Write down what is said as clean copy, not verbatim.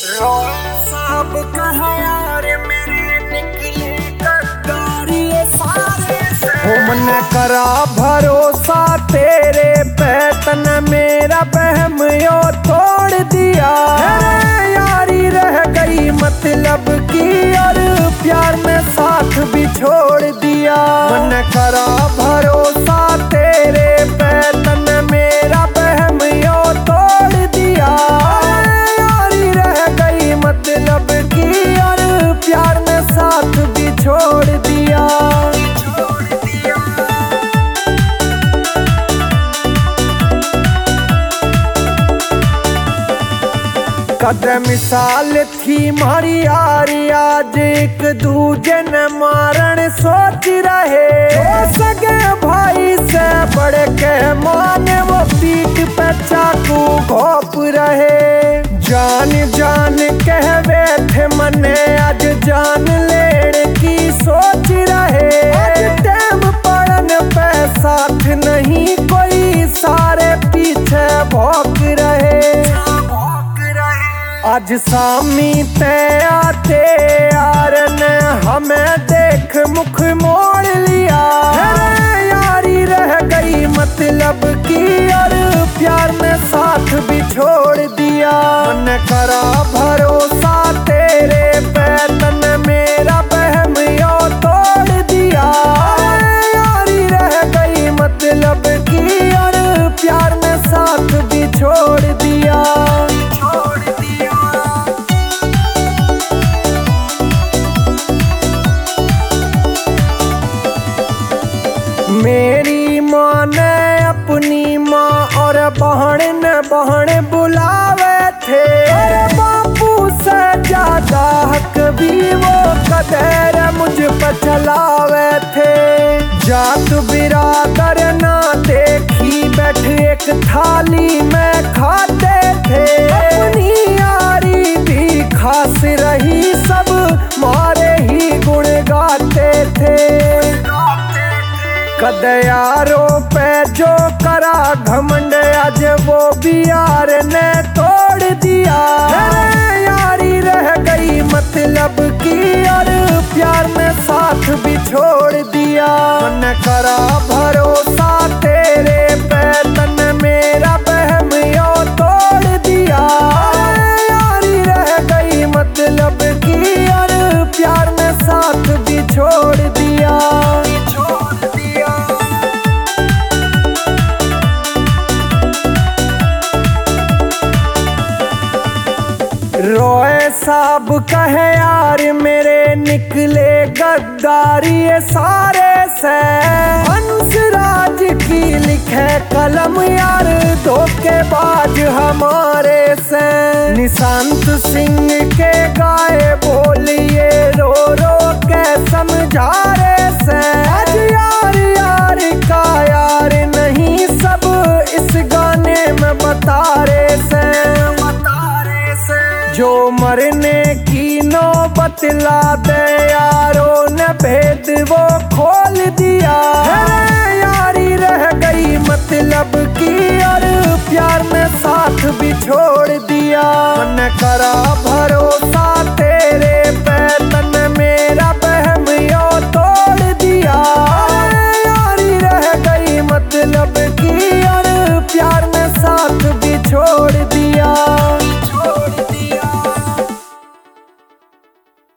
सब कहा यार मेरे निकले गद्दारी सारे से। हो मन करा भरोसा तेरे पे तन मेरा बहम यो तोड़ दिया। यारी रह गई मतलब की और प्यार में साथ भी छोड़ दिया। मन करा भरोसा तेरे पे तन मेरा बहम यो तोड़ दिया। यारी रह गई मतलब की और प्यार में साथ भी छोड़ दिया। कदर मिसाल थी मारी यारी आज एक दूजे ने मारण सोच रहे। सगे भाई से बड़े के माने वो पीठ पे चाकू घोप रहे। जान जान कहवे थे मने आज जान लेने की सोच रहे। टाइम पड़न पे साथ नहीं कोई सारे पीछे भौंक रहे। आज सामी ते आते यार ने हमें देख मुख मोड़ लिया। यारी रह गई मतलब की और प्यार में साथ भी छोड़ दिया। मन करा भरोसा तेरे पे तन मेरा बहम यो तोड़ दिया। यारी रह गई मतलब की और प्यार में साथ भी छोड़ दिया। मेरी माँ ने अपनी माँ और बहन बुलावे थे। बापू से ज्यादा हक भी वो कदर मुझ पर चलावे थे। जात बिरादर ना देखी बैठ एक थाली में खाते थे। अपनी यारी भी खास रही सब मारे ही गुण गाते थे। कद यारों पे जो करा घमंड आज वो भी यार ने तोड़ दिया। यारी रह गई मतलब की और प्यार में साथ भी छोड़ दिया। मन करा भरोसा तेरे पे तन मेरा बहम यो तोड़ दिया। यारी रह गई मतलब की और प्यार में साथ भी छोड़ दिया। रोए साहब कहे यार मेरे निकले गद्दारी सारे से। हंसराज की लिखे कलम यार धोखेबाज हमारे से। निशांत सिंह के गाए बोलिए रो रो के समझा रे से। आज यार यार का यार नहीं सब इस गाने में बता रे से। जो मरने की नौबत ला दे यारों ने भेद वो खोल दिया। यारी रह गई मतलब की और प्यार में साथ भी छोड़ दिया। मन करा